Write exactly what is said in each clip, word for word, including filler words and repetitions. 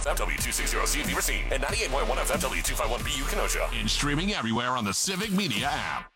F M, W two sixty C Beaver Sea, and ninety-eight point one F M, W two fifty-one B U Kenosha. And streaming everywhere on the Civic Media app.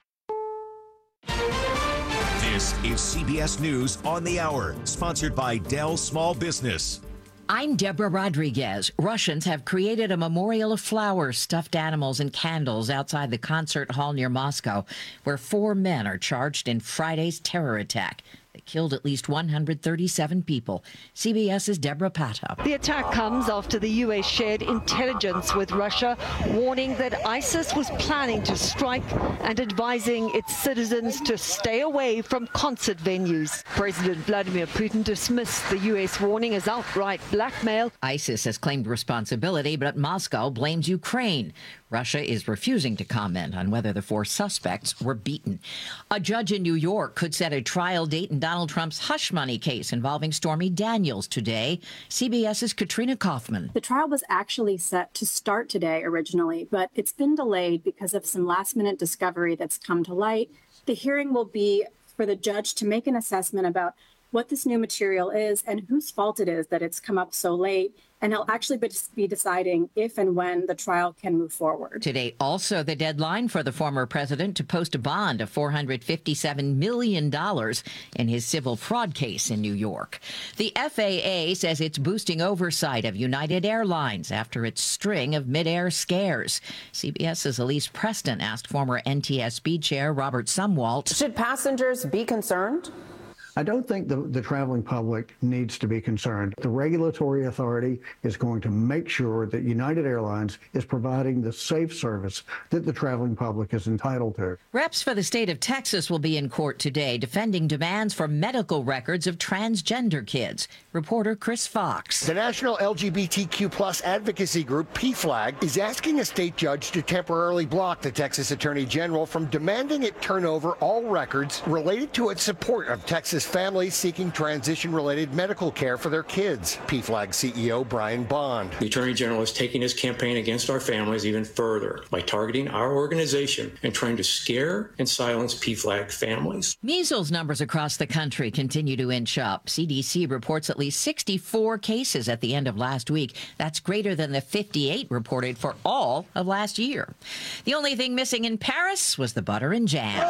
This is C B S News on the Hour, sponsored by Dell Small Business. I'm Deborah Rodriguez. Russians have created a memorial of flowers, stuffed animals, and candles outside the concert hall near Moscow, where four men are charged in Friday's terror attack that killed at least one hundred thirty-seven people. CBS's Deborah Patta. The attack comes after the U S shared intelligence with Russia, warning that ISIS was planning to strike and advising its citizens to stay away from concert venues. President Vladimir Putin dismissed the U S warning as outright blackmail. ISIS has claimed responsibility, but Moscow blames Ukraine. Russia is refusing to comment on whether the four suspects were beaten. A judge in New York could set a trial date in Donald Trump's hush money case involving Stormy Daniels today. CBS's Katrina Kaufman. The trial was actually set to start today originally, but it's been delayed because of some last-minute discovery that's come to light. The hearing will be for the judge to make an assessment about what this new material is and whose fault it is that it's come up so late. And he'll actually be deciding if and when the trial can move forward. Today, also the deadline for the former president to post a bond of four hundred fifty-seven million dollars in his civil fraud case in New York. The F A A says it's boosting oversight of United Airlines after its string of mid-air scares. CBS's Elise Preston asked former N T S B chair Robert Sumwalt. Should passengers be concerned? I don't think the, the traveling public needs to be concerned. The regulatory authority is going to make sure that United Airlines is providing the safe service that the traveling public is entitled to. Reps for the state of Texas will be in court today defending demands for medical records of transgender kids. Reporter Chris Fox. The National L G B T Q plus advocacy group P FLAG is asking a state judge to temporarily block the Texas Attorney General from demanding it turn over all records related to its support of Texas families seeking transition-related medical care for their kids. P FLAG C E O Brian Bond. The Attorney General is taking his campaign against our families even further by targeting our organization and trying to scare and silence P FLAG families. Measles numbers across the country continue to inch up. C D C reports at least sixty-four cases at the end of last week. That's greater than the fifty-eight reported for all of last year. The only thing missing in Paris was the butter and jam.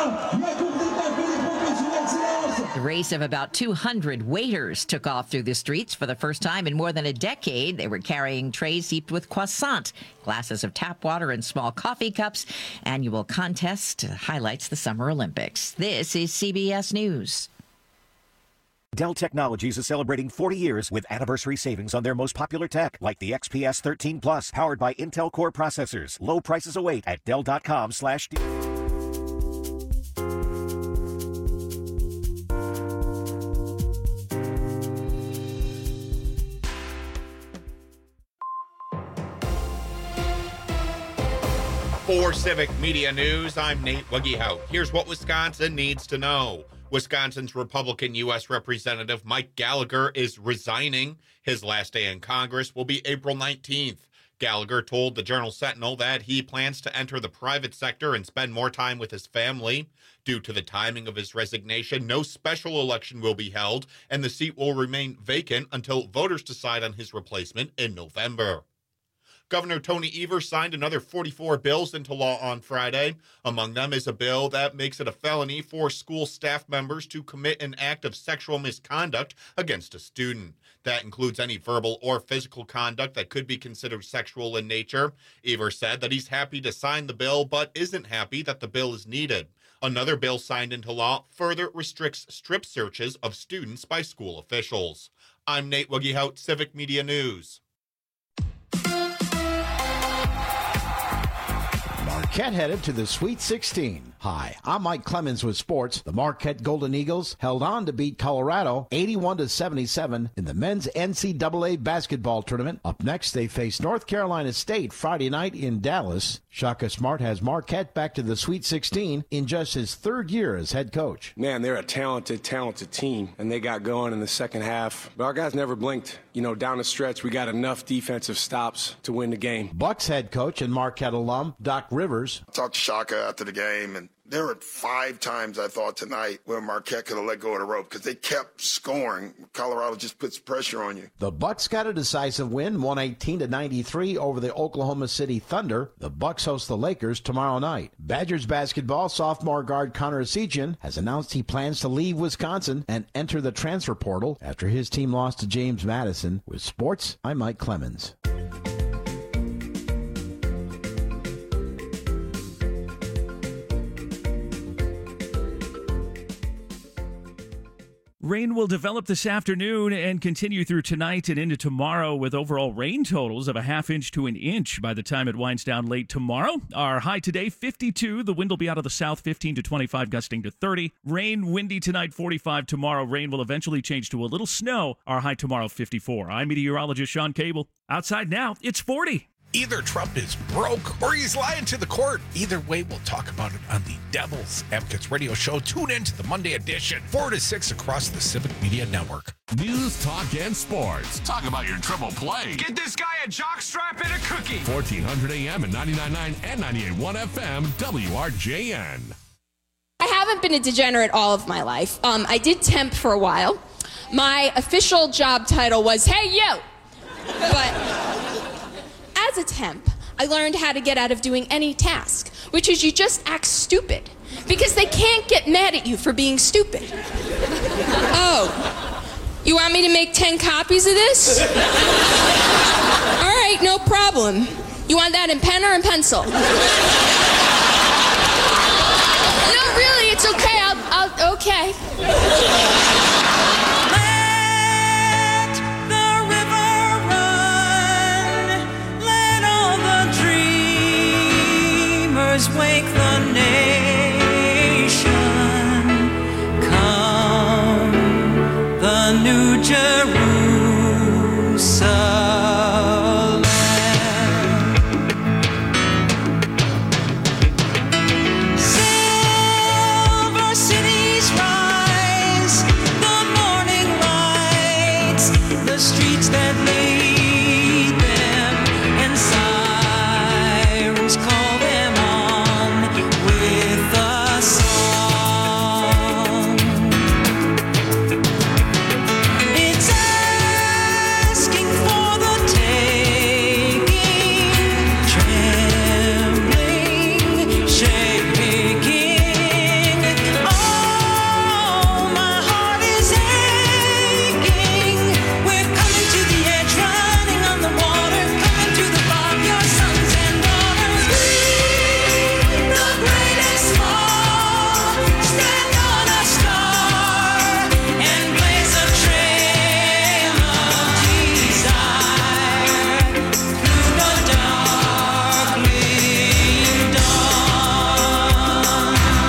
The race of about two hundred waiters took off through the streets for the first time in more than a decade. They were carrying trays heaped with croissant, glasses of tap water, and small coffee cups. Annual contest highlights the Summer Olympics. This is C B S News. Dell Technologies is celebrating forty years with anniversary savings on their most popular tech, like the X P S thirteen Plus, powered by Intel Core processors. Low prices await at Dell dot com slash For Civic Media News, I'm Nate Wuggehout. Here's what Wisconsin needs to know. Wisconsin's Republican U S Representative Mike Gallagher is resigning. His last day in Congress will be April nineteenth. Gallagher told the Journal-Sentinel that he plans to enter the private sector and spend more time with his family. Due to the timing of his resignation, no special election will be held, and the seat will remain vacant until voters decide on his replacement in November. Governor Tony Evers signed another forty-four bills into law on Friday. Among them is a bill that makes it a felony for school staff members to commit an act of sexual misconduct against a student. That includes any verbal or physical conduct that could be considered sexual in nature. Evers said that he's happy to sign the bill, but isn't happy that the bill is needed. Another bill signed into law further restricts strip searches of students by school officials. I'm Nate Wuggehout, Civic Media News. Marquette headed to the Sweet sixteen. Hi, I'm Mike Clemens with sports. The Marquette Golden Eagles held on to beat Colorado eighty-one to seventy-seven in the men's N C double A basketball tournament. Up next, they face North Carolina State Friday night in Dallas. Shaka Smart has Marquette back to the Sweet sixteen in just his third year as head coach. Man, they're a talented, talented team, and they got going in the second half. But our guys never blinked. You know, down the stretch, we got enough defensive stops to win the game. Bucks head coach and Marquette alum Doc Rivers. I talked to Shaka after the game, and There were five times I thought tonight where Marquette could have let go of the rope because they kept scoring. Colorado just puts pressure on you. The Bucks got a decisive win, one eighteen to ninety-three over the Oklahoma City Thunder. The Bucks host the Lakers tomorrow night. Badgers basketball sophomore guard Connor Essegian has announced he plans to leave Wisconsin and enter the transfer portal after his team lost to James Madison. With sports, I'm Mike Clemens. Rain will develop this afternoon and continue through tonight and into tomorrow with overall rain totals of a half inch to an inch by the time it winds down late tomorrow. Our high today, fifty-two. The wind will be out of the south, fifteen to twenty-five, gusting to thirty. Rain, windy tonight, forty-five. Tomorrow, rain will eventually change to a little snow. Our high tomorrow, fifty-four. I'm meteorologist Sean Cable. Outside now, it's forty. Either Trump is broke or he's lying to the court. Either way, we'll talk about it on the Devil's Advocates radio show. Tune in to the Monday edition, four to six across the Civic Media Network. News, talk, and sports. Talk about your triple play. Get this guy a jockstrap and a cookie. fourteen hundred A M and ninety-nine point nine and ninety-eight point one F M, W R J N. I haven't been a degenerate all of my life. Um, I did temp for a while. My official job title was, hey, you. But as a temp, I learned how to get out of doing any task, which is you just act stupid, because they can't get mad at you for being stupid. Oh, you want me to make ten copies of this? All right, no problem. You want that in pen or in pencil? No, really, it's okay. I'll, I'll okay. Wake the nation, come the New Jerusalem. Silver cities rise, the morning lights, the streets that lead them, and sirens call them with a song. It's asking for the taking, trembling, shaking. Oh, my heart is aching. We're coming to the edge, running on the water, coming to the bar, your sons and daughters. We, the greatest fall, stand on a star and blaze a trail of desire through the darkling dawn.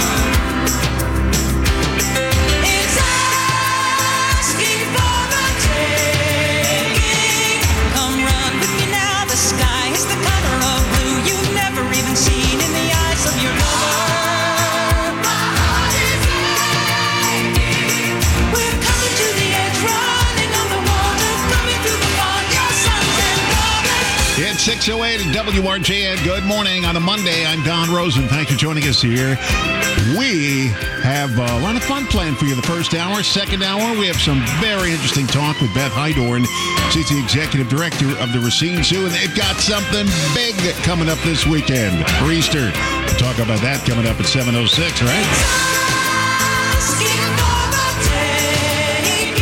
It's asking for the taking. Come run with me now, the sky is the color of blue you've never even seen in the eyes of your lover. My heart is aching. We're coming to the edge, running on the water, coming through the fog, your sons and daughters. It's six oh eight at W R J N. Good morning on a Monday. I'm Don Rosen. Thanks for joining us here. We have a lot of fun planned for you the first hour. Second hour, we have some very interesting talk with Beth Heidorn. She's the executive director of the Racine Zoo, and they've got something big coming up this weekend for Easter. We'll talk about that coming up at seven oh six, right? Asking for the taking,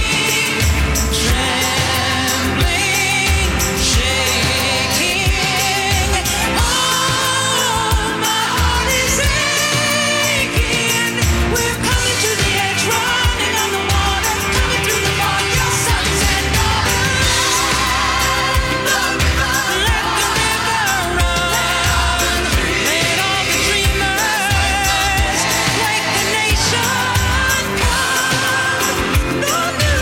trembling, shaking. Oh, my heart is aching. We're coming to the edge, running on the water, coming through the fog, your sons and daughters. The river, let the river run. Let all the dreamers wake the nation. Come, the New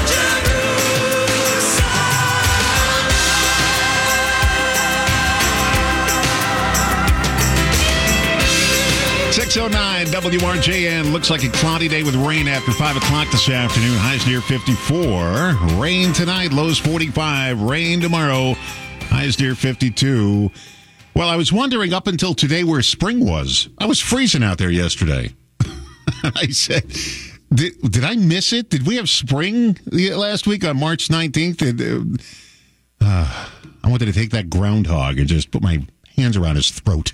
Jerusalem. six oh nine W R J N. Looks like a cloudy day with rain after five o'clock this afternoon. Highs near fifty-four. Rain tonight, lows forty-five. Rain tomorrow, highs near fifty-two. Well, I was wondering up until today where spring was. I was freezing out there yesterday. I said, did, did I miss it? Did we have spring last week on March nineteenth? Did, uh, I wanted to take that groundhog and just put my hands around his throat.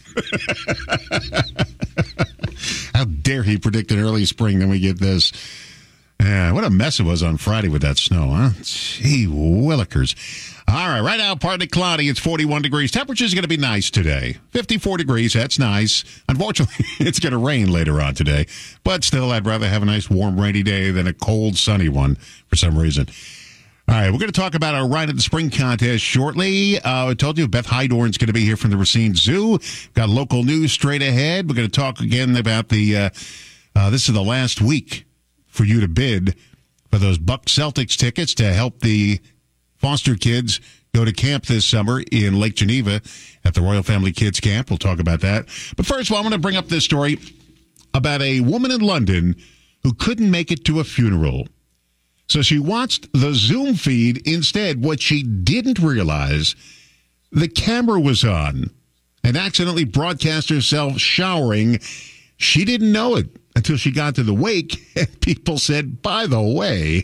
How dare he predict an early spring, then we get this. Yeah, what a mess it was on Friday with that snow, huh? Gee willikers. All right, right now, partly cloudy. It's forty-one degrees. Temperature's going to be nice today. fifty-four degrees, that's nice. Unfortunately, it's going to rain later on today. But still, I'd rather have a nice, warm, rainy day than a cold, sunny one for some reason. All right, we're going to talk about our Ride at the Spring contest shortly. Uh, I told you Beth Hydorn's going to be here from the Racine Zoo. Got local news straight ahead. We're going to talk again about the, uh, uh, this is the last week for you to bid for those Buck Celtics tickets to help the foster kids go to camp this summer in Lake Geneva at the Royal Family Kids Camp. We'll talk about that. But first of all, I'm going to bring up this story about a woman in London who couldn't make it to a funeral. So she watched the Zoom feed instead. What she didn't realize, the camera was on and accidentally broadcast herself showering. She didn't know it until she got to the wake and people said, by the way,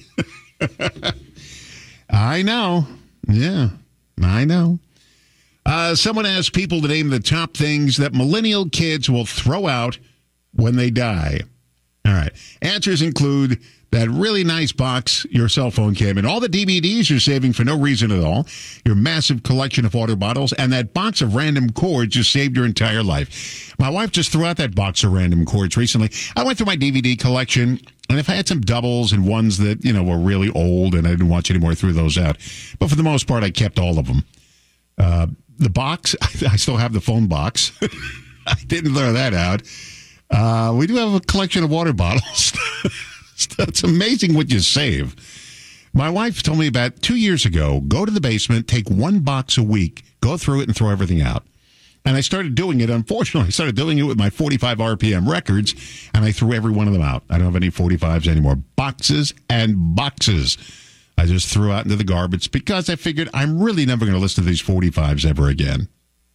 I know. Yeah, I know. Uh, someone asked people to name the top things that millennial kids will throw out when they die. All right. Answers include that really nice box your cell phone came in, all the D V Ds you're saving for no reason at all, your massive collection of water bottles, and that box of random cords you saved your entire life. My wife just threw out that box of random cords recently. I went through my D V D collection, and if I had some doubles and ones that, you know, were really old and I didn't watch anymore, I threw those out. But for the most part, I kept all of them. Uh, the box, I still have the phone box. I didn't throw that out. Uh, we do have a collection of water bottles. It's amazing what you save. My wife told me about two years ago, go to the basement, take one box a week, go through it and throw everything out. And I started doing it. Unfortunately, I started doing it with my forty-five R P M records, and I threw every one of them out. I don't have any forty-fives anymore. Boxes and boxes. I just threw out into the garbage because I figured I'm really never going to listen to these forty-fives ever again.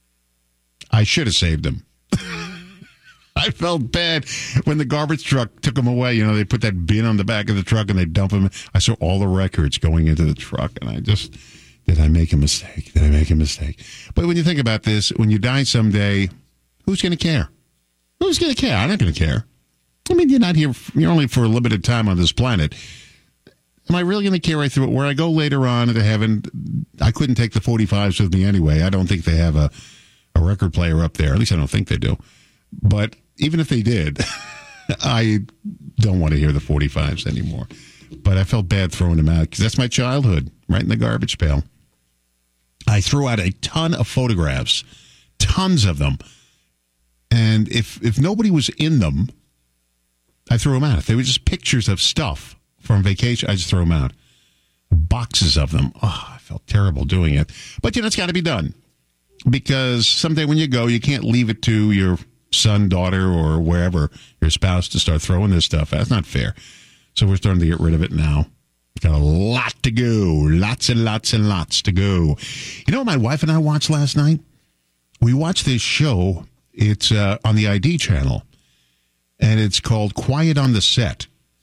I should have saved them. I felt bad when the garbage truck took them away. You know, they put that bin on the back of the truck and they dump them. I saw all the records going into the truck, and I just, did I make a mistake? Did I make a mistake? But when you think about this, when you die someday, who's going to care? Who's going to care? I'm not going to care. I mean, you're not here, you're only for a limited time on this planet. Am I really going to care? I threw it where I go later on into heaven. I couldn't take the forty-fives with me anyway. I don't think they have a, a record player up there. At least I don't think they do. But even if they did, I don't want to hear the forty-fives anymore. But I felt bad throwing them out because that's my childhood, right in the garbage pail. I threw out a ton of photographs, tons of them. And if if nobody was in them, I threw them out. If they were just pictures of stuff from vacation, I just threw them out. Boxes of them. Oh, I felt terrible doing it. But, you know, it's got to be done. Because someday when you go, you can't leave it to your son, daughter, or wherever, your spouse, to start throwing this stuff. That's not fair. So we're starting to get rid of it now. Got a lot to go. Lots and lots and lots to go. You know what my wife and I watched last night? We watched this show. It's uh, on the I D channel. And it's called Quiet on the Set.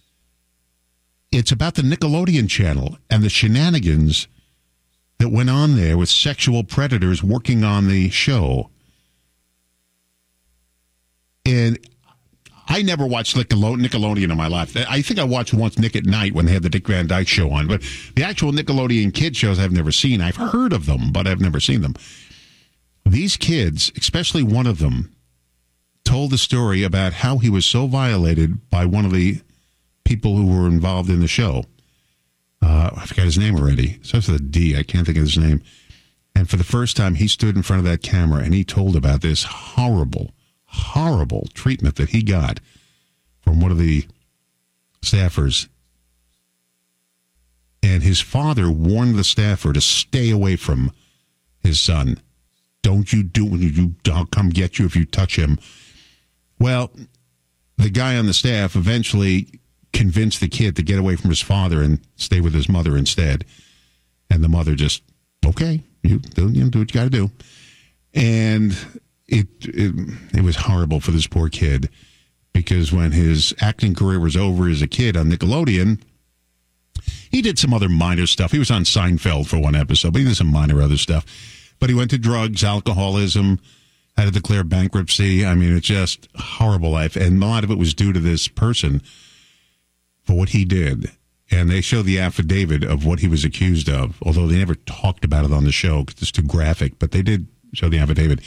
It's about the Nickelodeon channel and the shenanigans that went on there with sexual predators working on the show. And I never watched Nickelodeon in my life. I think I watched once Nick at Night when they had the Dick Van Dyke Show on. But the actual Nickelodeon kid shows I've never seen. I've heard of them, but I've never seen them. These kids, especially one of them, told the story about how he was so violated by one of the people who were involved in the show. Uh, I forgot his name already. It starts with a D. I can't think of his name. And for the first time, he stood in front of that camera and he told about this horrible, horrible treatment that he got from one of the staffers. And his father warned the staffer to stay away from his son. Don't you do when you I'll come get you if you touch him. Well, the guy on the staff eventually convinced the kid to get away from his father and stay with his mother instead. And the mother just, okay, you do, you know, do what you got to do. And it, it it was horrible for this poor kid. because when his acting career was over as a kid on Nickelodeon, he did some other minor stuff. He was on Seinfeld for one episode, but he did some minor other stuff. But he went to drugs, alcoholism, had to declare bankruptcy. I mean, it's just a horrible life. And a lot of it was due to this person for what he did. And they show the affidavit of what he was accused of, although they never talked about it on the show because it's too graphic. But they did show the affidavit.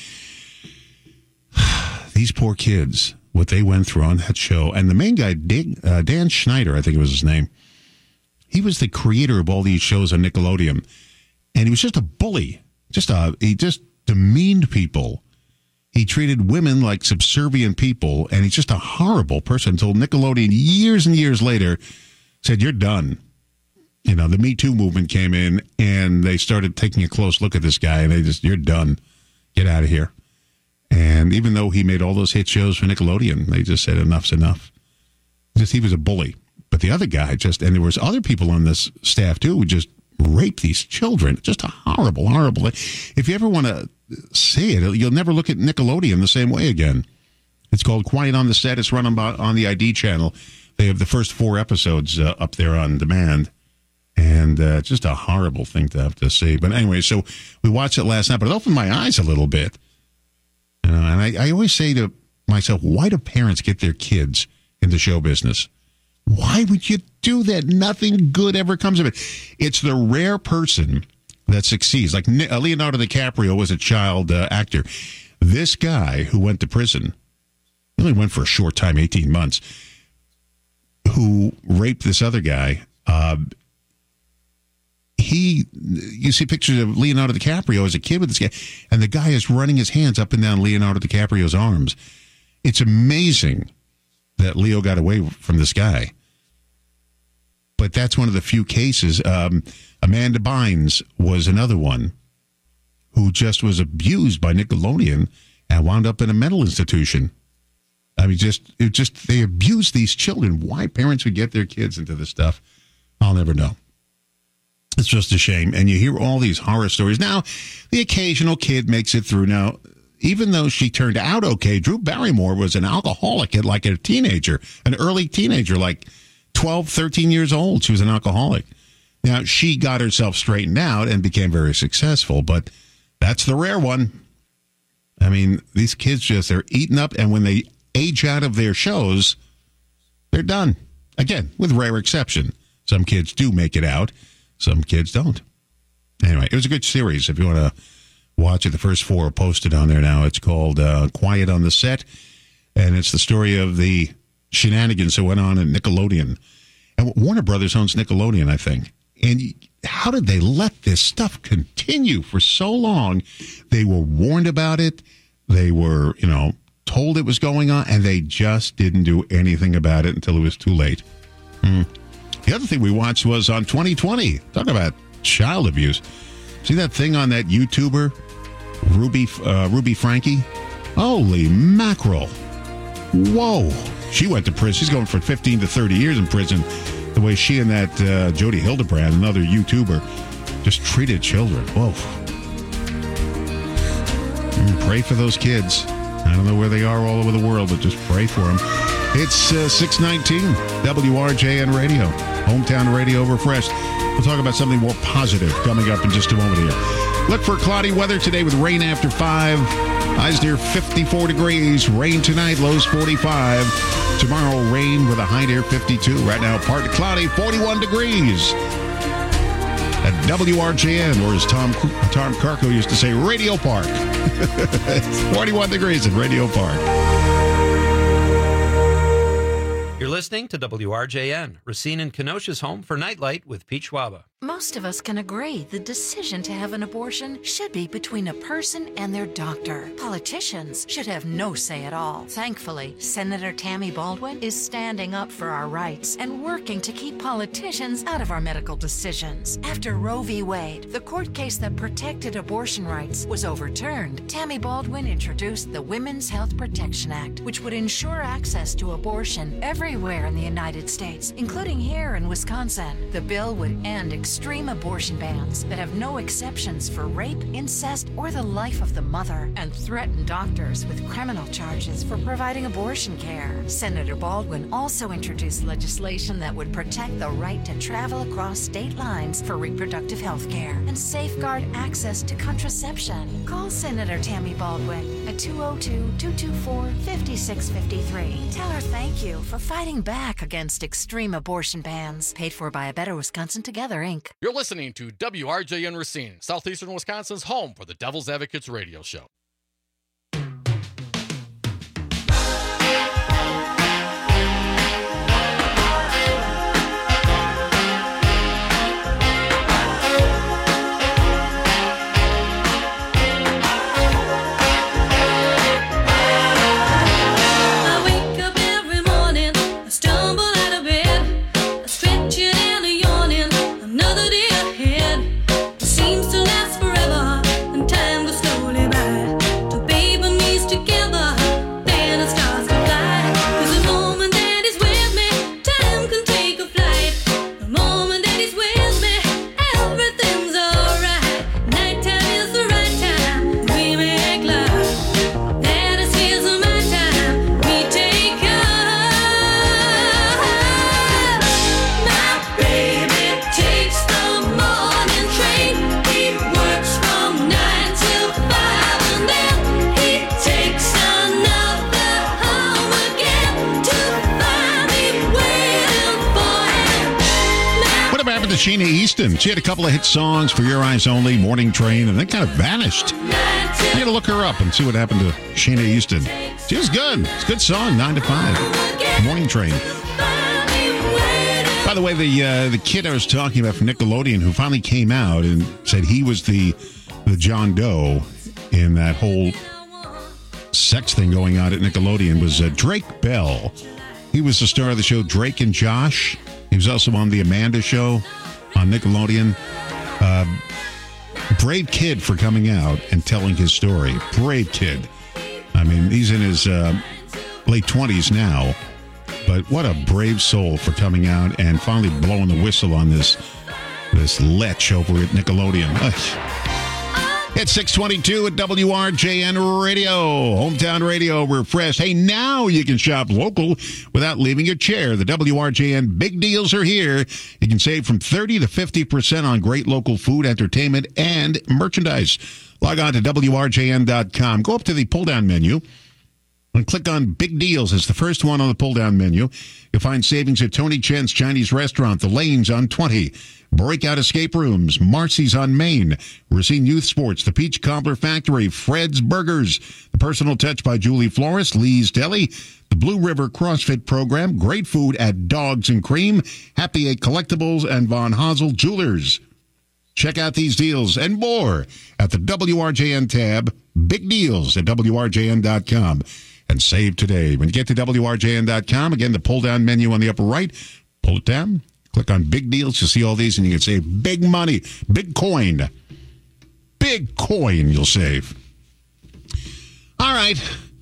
These poor kids, what they went through on that show. And the main guy, uh, Dan Schneider, I think it was his name, he was the creator of all these shows on Nickelodeon. And he was just a bully. Just a, he just demeaned people. He treated women like subservient people, and he's just a horrible person until Nickelodeon, years and years later, said, you're done. You know, the Me Too movement came in, and they started taking a close look at this guy, and they just, you're done. Get out of here. And even though he made all those hit shows for Nickelodeon, they just said, enough's enough. Just, he was a bully. But the other guy just, and there was other people on this staff, too, who just raped these children. Just a horrible, horrible. If you ever want to see it, you'll never look at Nickelodeon the same way again. It's called Quiet on the Set. It's run on, on the I D channel. They have the first four episodes uh, up there on demand. And uh, just a horrible thing to have to see. But anyway, so we watched it last night, but it opened my eyes a little bit. You know, and I, I always say to myself, why do parents get their kids into show business? Why would you do that? Nothing good ever comes of it. It's the rare person that succeeds. Like Leonardo DiCaprio was a child uh, actor. This guy who went to prison, only went for a short time, eighteen months, who raped this other guy, uh, he, you see pictures of Leonardo DiCaprio as a kid with this guy, and the guy is running his hands up and down Leonardo DiCaprio's arms. It's amazing that Leo got away from this guy. But that's one of the few cases. Um, Amanda Bynes was another one who just was abused by Nickelodeon and wound up in a mental institution. I mean, just it just they abuse these children. Why parents would get their kids into this stuff, I'll never know. It's just a shame. And you hear all these horror stories. Now, the occasional kid makes it through. Now, even though she turned out okay, Drew Barrymore was an alcoholic at like a teenager, an early teenager, like twelve, thirteen years old. She was an alcoholic. Now, she got herself straightened out and became very successful, but that's the rare one. I mean, these kids just, they're eaten up, and when they age out of their shows, they're done. Again, with rare exception. Some kids do make it out. Some kids don't. Anyway, it was a good series. If you want to watch it, the first four are posted on there now. It's called uh, Quiet on the Set, and it's the story of the shenanigans that went on at Nickelodeon. And Warner Brothers owns Nickelodeon, I think. And how did they let this stuff continue for so long? They were warned about it. They were, you know, told it was going on, and they just didn't do anything about it until it was too late. Hmm. The other thing we watched was on twenty twenty. Talk about child abuse. See that thing on that YouTuber, Ruby uh, Ruby Frankie? Holy mackerel. Whoa. She went to prison. She's going for fifteen to thirty years in prison. The way she and that uh, Jody Hildebrand, another YouTuber, just treated children. Whoa. Mm, pray for those kids. I don't know where they are all over the world, but just pray for them. It's uh, six nineteen, W R J N Radio, Hometown Radio Refreshed. We'll talk about something more positive coming up in just a moment here. Look for cloudy weather today with rain after five. Highs near fifty-four degrees. Rain tonight, lows forty-five. Tomorrow, rain with a high near fifty-two. Right now, partly cloudy, forty-one degrees. At W R J N, or as Tom Tom Carco used to say, Radio Park. forty-one degrees at Radio Park. You're listening to W R J N, Racine and Kenosha's home for Nightlight with Pete Schwaba. Most of us can agree the decision to have an abortion should be between a person and their doctor. Politicians should have no say at all. Thankfully, Senator Tammy Baldwin is standing up for our rights and working to keep politicians out of our medical decisions. After Roe v. Wade, the court case that protected abortion rights, was overturned, Tammy Baldwin introduced the Women's Health Protection Act, which would ensure access to abortion everywhere in the United States, including here in Wisconsin. The bill would end extreme abortion bans that have no exceptions for rape, incest, or the life of the mother, and threaten doctors with criminal charges for providing abortion care. Senator Baldwin also introduced legislation that would protect the right to travel across state lines for reproductive health care and safeguard access to contraception. Call Senator Tammy Baldwin at two oh two, two two four, five six five three. Tell her thank you for fighting back against extreme abortion bans. Paid for by A Better Wisconsin Together, Incorporated. You're listening to W R J N Racine, Southeastern Wisconsin's home for the Devil's Advocates radio show. Sheena Easton. She had a couple of hit songs for Your Eyes Only, Morning Train, and then kind of vanished. You got to look her up and see what happened to Sheena Easton. She was good. It's a good song, nine to five. Morning Train. By the way, the uh, the kid I was talking about from Nickelodeon who finally came out and said he was the, the John Doe in that whole sex thing going on at Nickelodeon was uh, Drake Bell. He was the star of the show Drake and Josh. He was also on the Amanda Show on Nickelodeon. Uh, brave kid for coming out and telling his story. Brave kid. I mean, he's in his uh, late twenties now. But what a brave soul for coming out and finally blowing the whistle on this, this lech over at Nickelodeon. Ugh. It's six twenty-two at W R J N Radio, hometown radio refreshed. Hey, now you can shop local without leaving your chair. The W R J N big deals are here. You can save from thirty to fifty percent on great local food, entertainment, and merchandise. Log on to W R J N dot com. Go up to the pull-down menu and click on Big Deals. It's the first one on the pull-down menu. You'll find savings at Tony Chen's Chinese Restaurant, The Lanes on twenty, Breakout Escape Rooms, Marcy's on Main, Racine Youth Sports, The Peach Cobbler Factory, Fred's Burgers, The Personal Touch by Julie Flores, Lee's Deli, the Blue River CrossFit Program, great food at Dogs and Cream, Happy Eight Collectibles, and Von Hosel Jewelers. Check out these deals and more at the W R J N tab, Big Deals at W R J N dot com, and save today. When you get to W R J N dot com, again, the pull-down menu on the upper right, pull it down, click on Big Deals. You'll see all these, and you can save big money, big coin. Big coin you'll save. All right.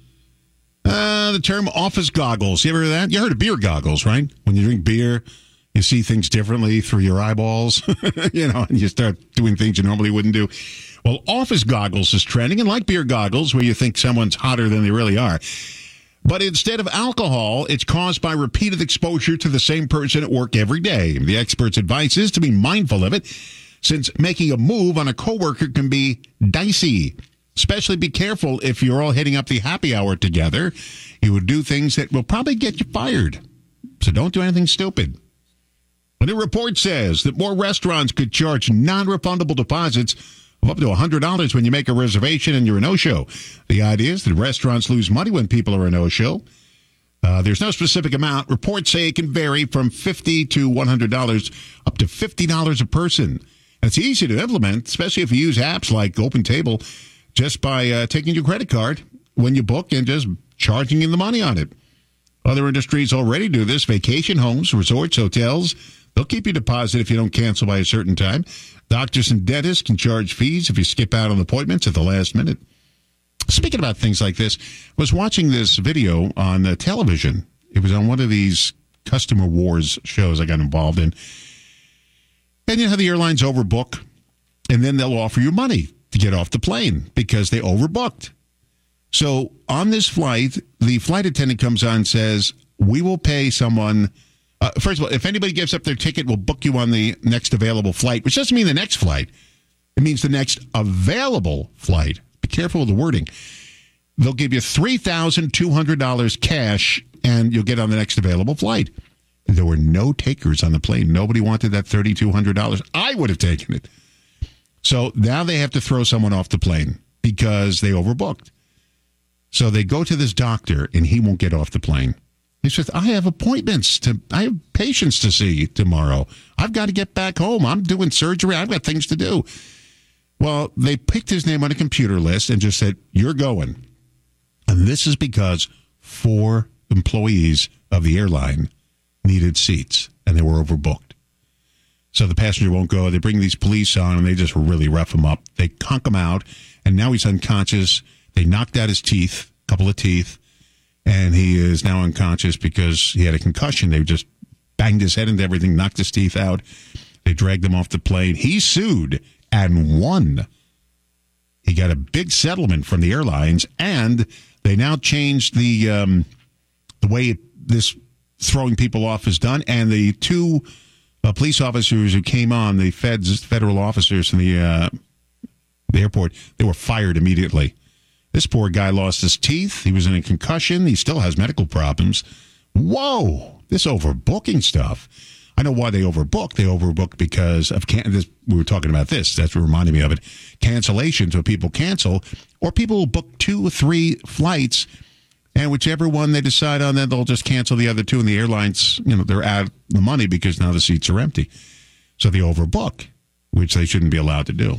Uh, the term office goggles. You ever heard of that? You heard of beer goggles, right? When you drink beer, you see things differently through your eyeballs, you know, and you start doing things you normally wouldn't do. Well, office goggles is trending, and like beer goggles, where you think someone's hotter than they really are. But instead of alcohol, it's caused by repeated exposure to the same person at work every day. The expert's advice is to be mindful of it, since making a move on a coworker can be dicey. Especially be careful if you're all hitting up the happy hour together. You would do things that will probably get you fired. So don't do anything stupid. A new report says that more restaurants could charge non-refundable deposits of up to one hundred dollars when you make a reservation and you're a no-show. The idea is that restaurants lose money when people are a no-show. Uh, there's no specific amount. Reports say it can vary from fifty dollars to one hundred dollars, up to fifty dollars a person. And it's easy to implement, especially if you use apps like OpenTable, just by uh, taking your credit card when you book and just charging you the money on it. Other industries already do this. Vacation homes, resorts, hotels, they'll keep your deposit if you don't cancel by a certain time. Doctors and dentists can charge fees if you skip out on appointments at the last minute. Speaking about things like this, I was watching this video on uh, television. It was on one of these customer wars shows I got involved in. And you know how the airlines overbook, and then they'll offer you money to get off the plane because they overbooked. So on this flight, the flight attendant comes on and says, we will pay someone. Uh, first of all, if anybody gives up their ticket, we'll book you on the next available flight, which doesn't mean the next flight. It means the next available flight. Be careful with the wording. They'll give you three thousand two hundred dollars cash, and you'll get on the next available flight. There were no takers on the plane. Nobody wanted that three thousand two hundred dollars. I would have taken it. So now they have to throw someone off the plane because they overbooked. So they go to this doctor, and he won't get off the plane. He says, I have appointments. to. I have patients to see tomorrow. I've got to get back home. I'm doing surgery. I've got things to do. Well, they picked his name on a computer list and just said, you're going. And this is because four employees of the airline needed seats, and they were overbooked. So the passenger won't go. They bring these police on, and they just really rough him up. They conk him out, and now he's unconscious. They knocked out his teeth, a couple of teeth, and he is now unconscious because he had a concussion. They just banged his head into everything, knocked his teeth out. They dragged him off the plane. He sued and won. He got a big settlement from the airlines, and they now changed the um, the way this throwing people off is done. And the two uh, police officers who came on, the feds, federal officers in the, uh, the airport, they were fired immediately. This poor guy lost his teeth. He was in a concussion. He still has medical problems. Whoa, this overbooking stuff. I know why they overbook. They overbook because of can- this, we were talking about this. That's what reminded me of it. Cancellations, when people cancel, or people will book two or three flights, and whichever one they decide on, then they'll just cancel the other two, and the airlines, you know, they're out the money because now the seats are empty. So they overbook, which they shouldn't be allowed to do.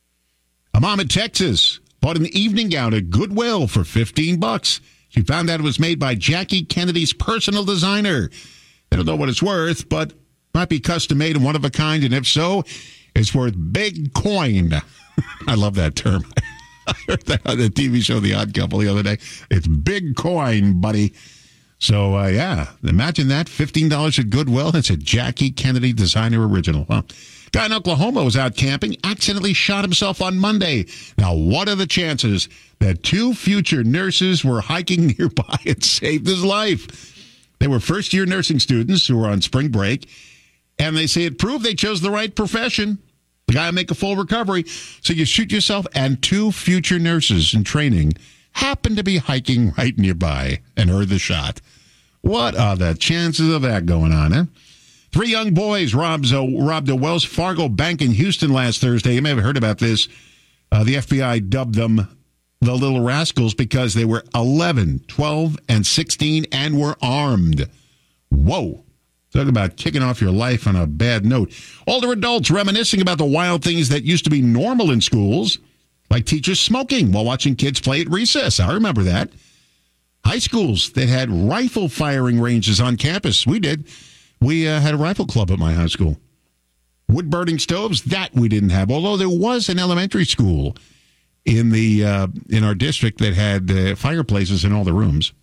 A mom in Texas bought an evening gown at Goodwill for fifteen bucks. She found out it was made by Jackie Kennedy's personal designer. They don't know what it's worth, but might be custom made and one of a kind, and if so, it's worth big coin. I love that term. I heard that on the T V show The Odd Couple the other day. It's big coin, buddy. So, uh, yeah, imagine that, fifteen dollars at Goodwill. It's a Jackie Kennedy designer original. Well, guy in Oklahoma was out camping, accidentally shot himself on Monday. Now, what are the chances that two future nurses were hiking nearby and saved his life? They were first-year nursing students who were on spring break, and they say it proved they chose the right profession. The guy will make a full recovery. So you shoot yourself, and two future nurses in training happened to be hiking right nearby and heard the shot. What are the chances of that going on, eh? Three young boys robbed a, robbed a Wells Fargo bank in Houston last Thursday. You may have heard about this. Uh, the F B I dubbed them the Little Rascals because they were eleven, twelve, and sixteen and were armed. Whoa. Talk about kicking off your life on a bad note. Older adults reminiscing about the wild things that used to be normal in schools, like teachers smoking while watching kids play at recess. I remember that. High schools that had rifle firing ranges on campus. We did. We uh, had a rifle club at my high school. Wood-burning stoves, that we didn't have, although there was an elementary school in the uh, in our district that had uh, fireplaces in all the rooms.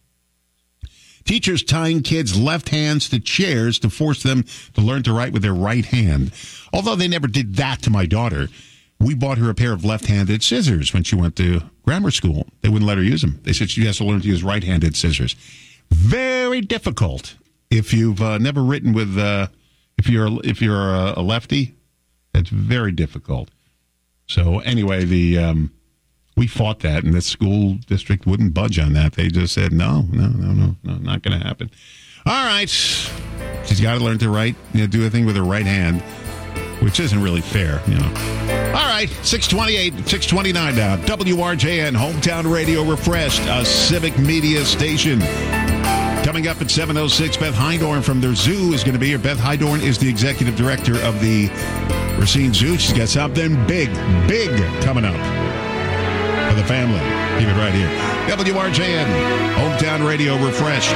Teachers tying kids' left hands to chairs to force them to learn to write with their right hand. Although they never did that to my daughter, we bought her a pair of left-handed scissors when she went to grammar school. They wouldn't let her use them. They said she has to learn to use right-handed scissors. Very difficult if you've uh, never written with, uh, if you're if you're a, a lefty. It's very difficult. So anyway, the um, we fought that, and the school district wouldn't budge on that. They just said, no, no, no, no, no, not going to happen. All right. She's got to learn to write, you know, do a thing with her right hand, which isn't really fair, you know. All right, six twenty-eight, six twenty-nine now. W R J N, Hometown Radio Refreshed, a civic media station. Coming up at seven oh six, Beth Hydorn from their zoo is going to be here. Beth Hydorn is the executive director of the Racine Zoo. She's got something big, big coming up for the family. Keep it right here. W R J N, Hometown Radio Refreshed.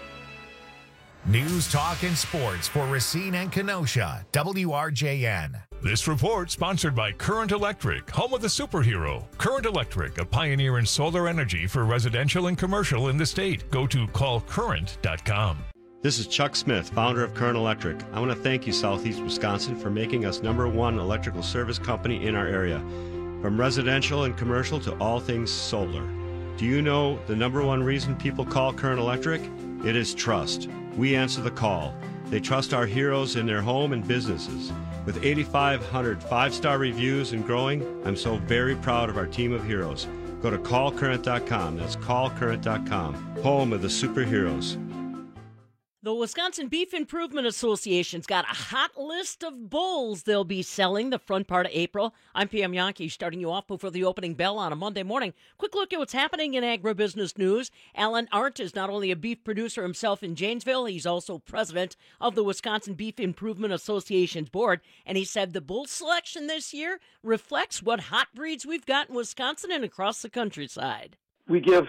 News, talk, and sports for Racine and Kenosha. W R J N. This report sponsored by Current Electric, home of the superhero. Current Electric, a pioneer in solar energy for residential and commercial in the state. Go to call current dot com. This is Chuck Smith, founder of Current Electric. I want to thank you, Southeast Wisconsin, for making us number one electrical service company in our area. From residential and commercial to all things solar. Do you know the number one reason people call Current Electric? It is trust. We answer the call. They trust our heroes in their home and businesses. With eighty-five hundred five-star reviews and growing, I'm so very proud of our team of heroes. Go to call current dot com. That's call current dot com. Home of the superheroes. The Wisconsin Beef Improvement Association's got a hot list of bulls they'll be selling the front part of April. I'm P M Yankee, starting you off before the opening bell on a Monday morning. Quick look at what's happening in agribusiness news. Alan Arndt is not only a beef producer himself in Janesville, he's also president of the Wisconsin Beef Improvement Association's board, and he said the bull selection this year reflects what hot breeds we've got in Wisconsin and across the countryside. We give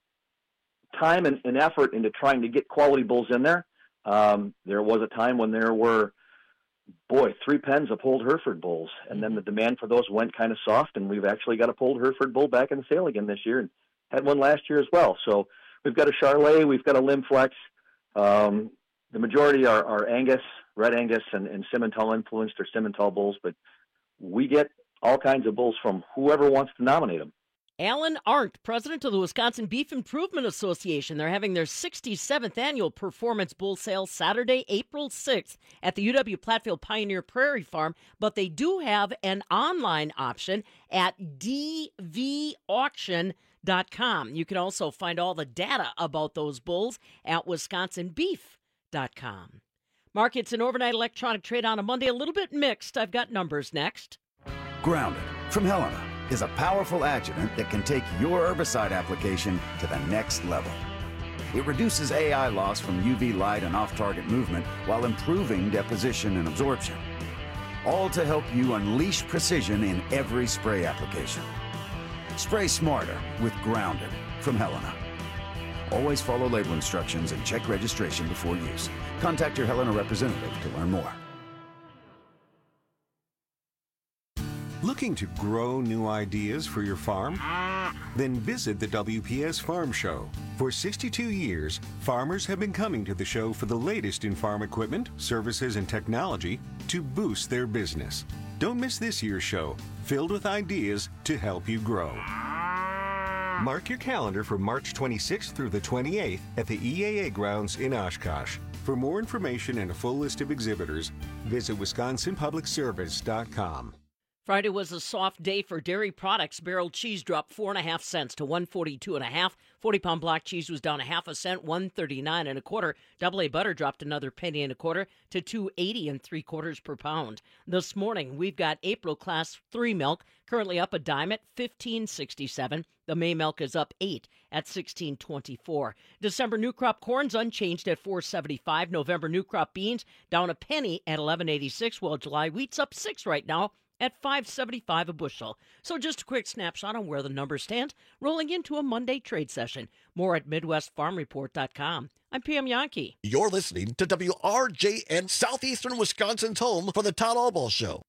time and, and effort into trying to get quality bulls in there. Um, there was a time when there were, boy, three pens of polled Hereford bulls, and then the demand for those went kind of soft, and we've actually got a polled Hereford bull back in the sale again this year, and had one last year as well. So we've got a Charolais, we've got a Limflex. Um, the majority are, are Angus, Red Angus, and, and Simmental influenced or Simmental bulls, but we get all kinds of bulls from whoever wants to nominate them. Alan Arndt, president of the Wisconsin Beef Improvement Association. They're having their sixty-seventh annual Performance Bull Sale Saturday, April sixth at the U W Platteville Pioneer Prairie Farm, but they do have an online option at d v auction dot com. You can also find all the data about those bulls at wisconsin beef dot com. Markets and overnight electronic trade on a Monday, a little bit mixed. I've got numbers next. Grounded from Helena is a powerful adjuvant that can take your herbicide application to the next level. It reduces A I loss from U V light and off-target movement while improving deposition and absorption. All to help you unleash precision in every spray application. Spray smarter with Grounded from Helena. Always follow label instructions and check registration before use. Contact your Helena representative to learn more. Looking to grow new ideas for your farm? Then visit the W P S Farm Show. For sixty-two years, farmers have been coming to the show for the latest in farm equipment, services, and technology to boost their business. Don't miss this year's show, filled with ideas to help you grow. Mark your calendar for March twenty-sixth through the twenty-eighth at the E A A grounds in Oshkosh. For more information and a full list of exhibitors, visit wisconsin public service dot com. Friday was a soft day for dairy products. Barrel cheese dropped four and a half cents to one forty-two and a half. forty pound block cheese was down a half a cent, one thirty-nine and a quarter. Double A butter dropped another penny and a quarter to two eighty and three quarters per pound. This morning, we've got April class three milk currently up a dime at fifteen sixty-seven. The May milk is up eight at sixteen twenty-four. December new crop corn's unchanged at four seventy-five. November new crop beans down a penny at eleven eighty-six. While July wheat's up six right now at five seventy-five a bushel. So just a quick snapshot on where the numbers stand, rolling into a Monday trade session. More at midwest farm report dot com. I'm P M Yankee. You're listening to W R J N, Southeastern Wisconsin's home for the Todd Albaugh Show.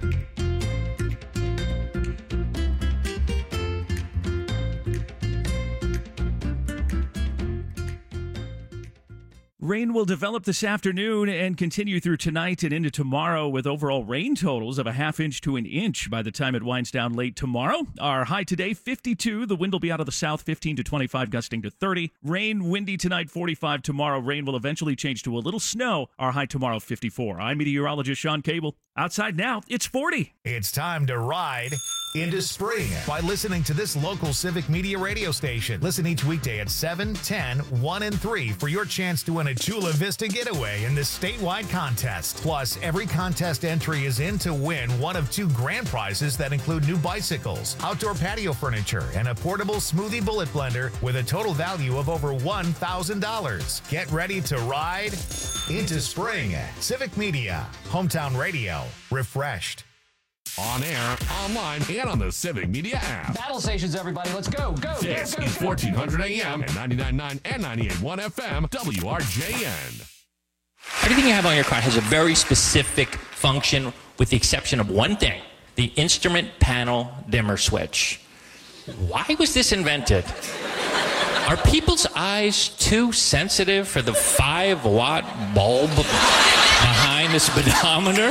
Rain will develop this afternoon and continue through tonight and into tomorrow with overall rain totals of a half inch to an inch by the time it winds down late tomorrow. Our high today, fifty-two. The wind will be out of the south, fifteen to twenty-five, gusting to thirty. Rain, windy tonight, forty-five tomorrow. Rain will eventually change to a little snow. Our high tomorrow, fifty-four. I'm meteorologist Sean Cable. Outside now, it's forty. It's time to ride into spring by listening to this local Civic Media radio station. Listen each weekday at seven, ten, one, and three for your chance to win a Chula Vista getaway in this statewide contest. Plus, every contest entry is in to win one of two grand prizes that include new bicycles, outdoor patio furniture, and a portable smoothie bullet blender with a total value of over one thousand dollars. Get ready to ride into spring. Civic Media, hometown radio, refreshed. On air, online, and on the Civic Media app. Battle stations, everybody. Let's go, go, This go, go, is go. fourteen hundred A M and ninety-nine point nine and ninety-eight point one F M, W R J N. Everything you have on your car has a very specific function with the exception of one thing, the instrument panel dimmer switch. Why was this invented? Are people's eyes too sensitive for the five watt bulb behind the speedometer?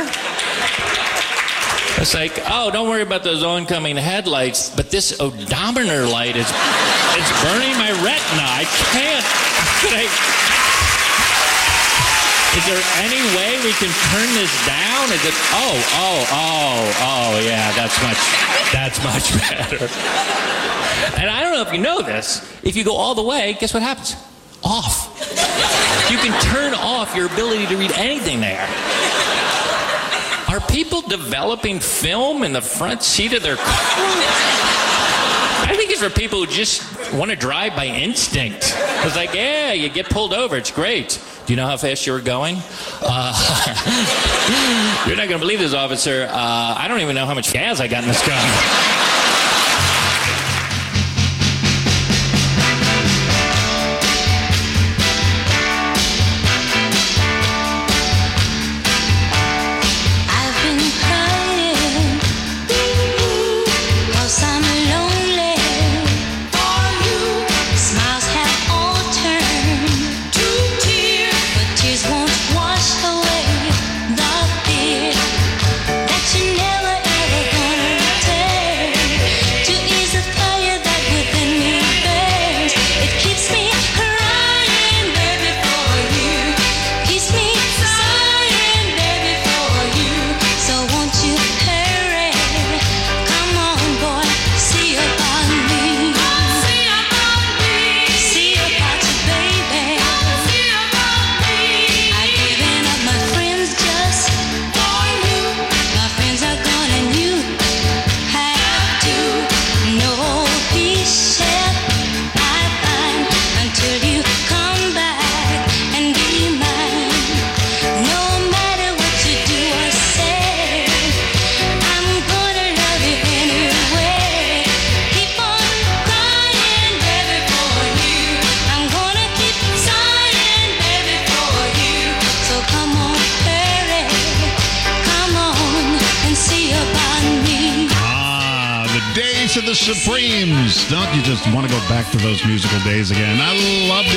It's like, oh, don't worry about those oncoming headlights, but this odometer light is it's burning my retina. I can't. Could I, is there any way we can turn this down? Is it, oh, oh, oh, oh, yeah, that's much, that's much better. And I don't know if you know this. If you go all the way, guess what happens? Off. You can turn off your ability to read anything there. Are people developing film in the front seat of their car? I think it's for people who just want to drive by instinct. It's like, yeah, you get pulled over. It's great. Do you know how fast you were going? Uh, you're not going to believe this, officer. Uh, I don't even know how much gas I got in this car. To the Supremes. Don't you just want to go back to those musical days again? I loved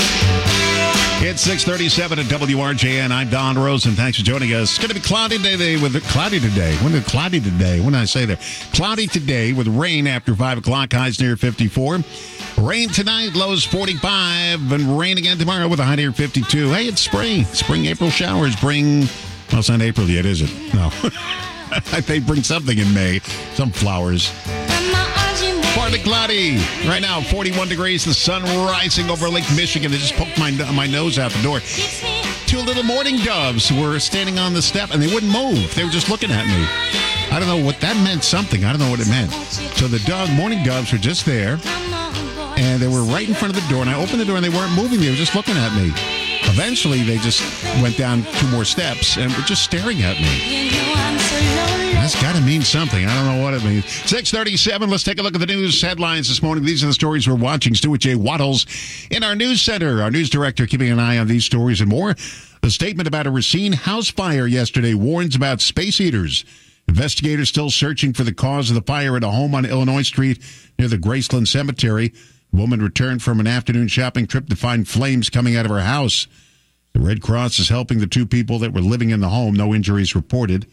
it. It's six thirty-seven at W R J N. I'm Don Rosen. Thanks for joining us. It's going to be cloudy today with cloudy today. When did cloudy today? When did I say that? Cloudy today with rain after five o'clock. Highs near fifty-four. Rain tonight. Lows forty-five. And rain again tomorrow with a high near fifty-two. Hey, it's spring. Spring April showers bring. Well, it's not April yet, is it? No. They bring something in May. Some flowers. Partly cloudy. Right now, forty-one degrees. The sun rising over Lake Michigan. I just poked my, my nose out the door. Two little mourning doves were standing on the step, and they wouldn't move. They were just looking at me. I don't know what that meant. Something. I don't know what it meant. So the dove, mourning doves were just there, and they were right in front of the door. And I opened the door, and they weren't moving. They were just looking at me. Eventually, they just went down two more steps and were just staring at me. That's got to mean something. I don't know what it means. six thirty-seven, let's take a look at the news headlines this morning. These are the stories we're watching. Stuart J. Waddles in our news center. Our news director keeping an eye on these stories and more. A statement about a Racine house fire yesterday warns about space eaters. Investigators still searching for the cause of the fire at a home on Illinois Street near the Graceland Cemetery. A woman returned from an afternoon shopping trip to find flames coming out of her house. The Red Cross is helping the two people that were living in the home. No injuries reported.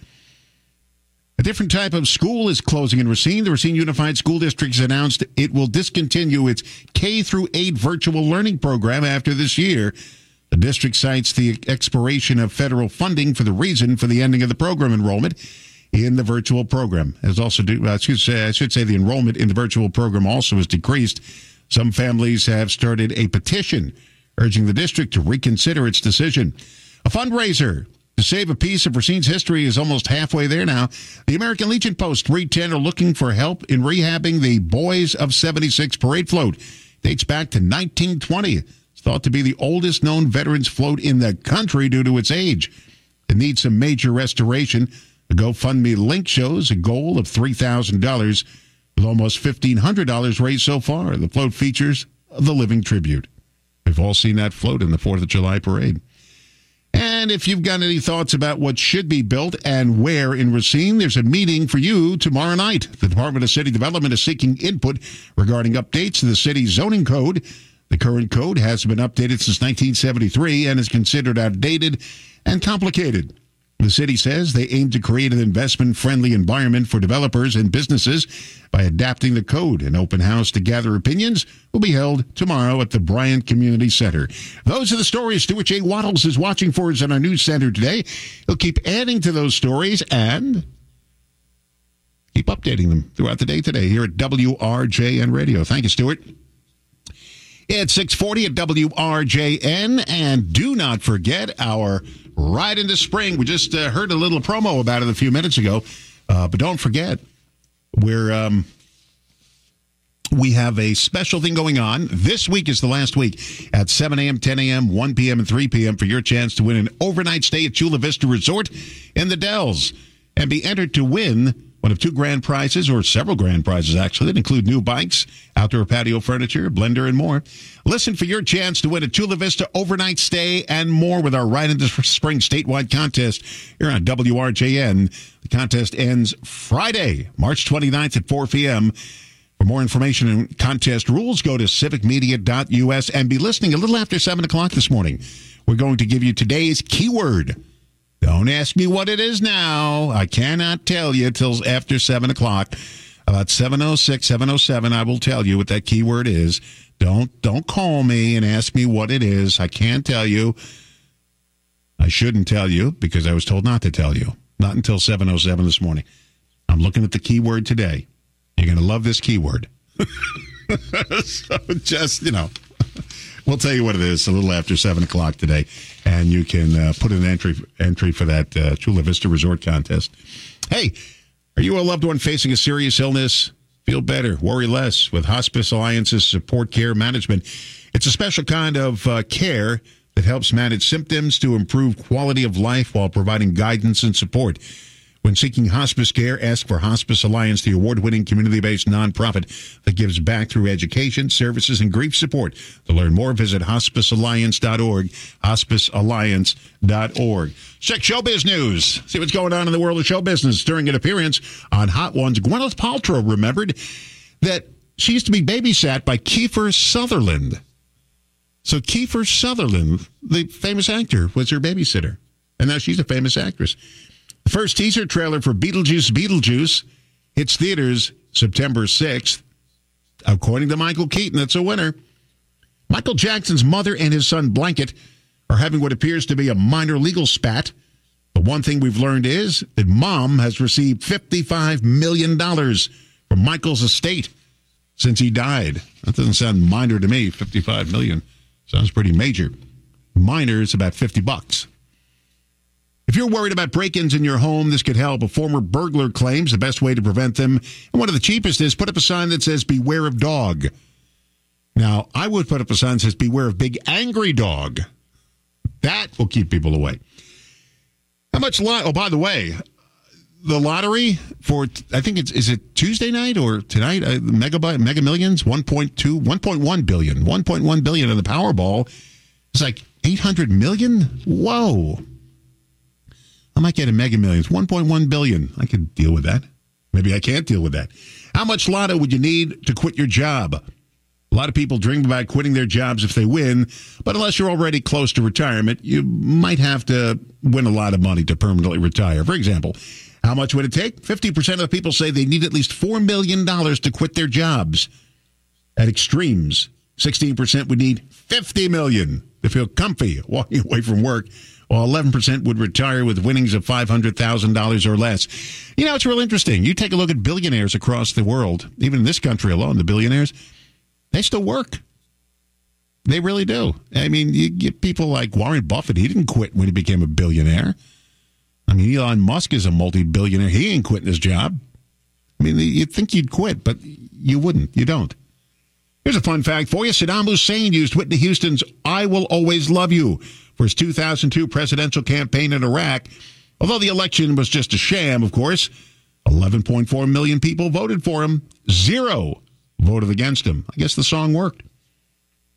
A different type of school is closing in Racine. The Racine Unified School District has announced it will discontinue its K through eight virtual learning program after this year. The district cites the expiration of federal funding for the reason for the ending of the program enrollment in the virtual program. As also, do, uh, excuse say, I should say the enrollment in the virtual program also has decreased. Some families have started a petition urging the district to reconsider its decision. A fundraiser to save a piece of Racine's history is almost halfway there now. The American Legion Post three ten are looking for help in rehabbing the Boys of seventy-six parade float. Dates back to nineteen twenty. It's thought to be the oldest known veterans float in the country due to its age. It needs some major restoration. The GoFundMe link shows a goal of three thousand dollars with almost fifteen hundred dollars raised so far. The float features the Living Tribute. We've all seen that float in the fourth of July parade. And if you've got any thoughts about what should be built and where in Racine, there's a meeting for you tomorrow night. The Department of City Development is seeking input regarding updates to the city's zoning code. The current code has been updated since nineteen seventy-three and is considered outdated and complicated. The city says they aim to create an investment-friendly environment for developers and businesses by adapting the code. An open house to gather opinions will be held tomorrow at the Bryant Community Center. Those are the stories Stuart J. Waddles is watching for us in our news center today. He'll keep adding to those stories and keep updating them throughout the day today here at W R J N Radio. Thank you, Stuart. It's six forty at W R J N, and do not forget our Ride into Spring. We just uh, heard a little promo about it a few minutes ago, uh, but don't forget, we're um, we have a special thing going on. This week is the last week at seven a.m., ten a.m., one p.m., and three p.m. for your chance to win an overnight stay at Chula Vista Resort in the Dells and be entered to win one of two grand prizes, or several grand prizes, actually, that include new bikes, outdoor patio furniture, blender, and more. Listen for your chance to win a Chula Vista overnight stay and more with our Ride into Spring statewide contest here on W R J N. The contest ends Friday, March twenty-ninth at four p.m. For more information and contest rules, go to civic media dot u s and be listening a little after seven o'clock this morning. We're going to give you today's keyword. Don't ask me what it is now. I cannot tell you till after seven o'clock. About seven oh six, seven oh seven, I will tell you what that keyword is. Don't don't call me and ask me what it is. I can't tell you. I shouldn't tell you because I was told not to tell you. Not until seven oh seven this morning. I'm looking at the keyword today. You're going to love this keyword. So just, you know, we'll tell you what it is a little after seven o'clock today, and you can uh, put in an entry entry for that uh, Chula Vista Resort contest. Hey, are you a loved one facing a serious illness? Feel better, worry less with Hospice Alliance's Support Care Management. It's a special kind of uh, care that helps manage symptoms to improve quality of life while providing guidance and support. When seeking hospice care, ask for Hospice Alliance, the award-winning community-based nonprofit that gives back through education, services, and grief support. To learn more, visit hospice alliance dot org, hospice alliance dot org. Check showbiz news. See what's going on in the world of show business. During an appearance on Hot Ones, Gwyneth Paltrow remembered that she used to be babysat by Kiefer Sutherland. So Kiefer Sutherland, the famous actor, was her babysitter. And now she's a famous actress. The first teaser trailer for Beetlejuice Beetlejuice hits theaters September sixth. According to Michael Keaton, it's a winner. Michael Jackson's mother and his son Blanket are having what appears to be a minor legal spat. But one thing we've learned is that Mom has received fifty-five million dollars from Michael's estate since he died. That doesn't sound minor to me, fifty-five million dollars. Sounds pretty major. Minor is about fifty bucks. If you're worried about break-ins in your home, this could help. A former burglar claims the best way to prevent them, and one of the cheapest, is put up a sign that says, beware of dog. Now, I would put up a sign that says, beware of big angry dog. That will keep people away. How much lot? Oh, by the way, the lottery for, I think it's, is it Tuesday night or tonight? Uh, Mega, Mega Millions, one point two, one point one billion. one point one billion, and the Powerball is like eight hundred million? Whoa. I might get a Mega Millions, one point one billion. I could deal with that. Maybe I can't deal with that. How much lotto would you need to quit your job? A lot of people dream about quitting their jobs if they win, but unless you're already close to retirement, you might have to win a lot of money to permanently retire. For example, how much would it take? fifty percent of the people say they need at least four million dollars to quit their jobs. At extremes, sixteen percent would need fifty million dollars to feel comfy walking away from work, while eleven percent would retire with winnings of five hundred thousand dollars or less. You know, it's real interesting. You take a look at billionaires across the world, even in this country alone, the billionaires, they still work. They really do. I mean, you get people like Warren Buffett. He didn't quit when he became a billionaire. I mean, Elon Musk is a multi-billionaire. He ain't quitting his job. I mean, you'd think you'd quit, but you wouldn't. You don't. Here's a fun fact for you. Saddam Hussein used Whitney Houston's I Will Always Love You for his two thousand two presidential campaign in Iraq. Although the election was just a sham, of course, eleven point four million people voted for him. Zero voted against him. I guess the song worked.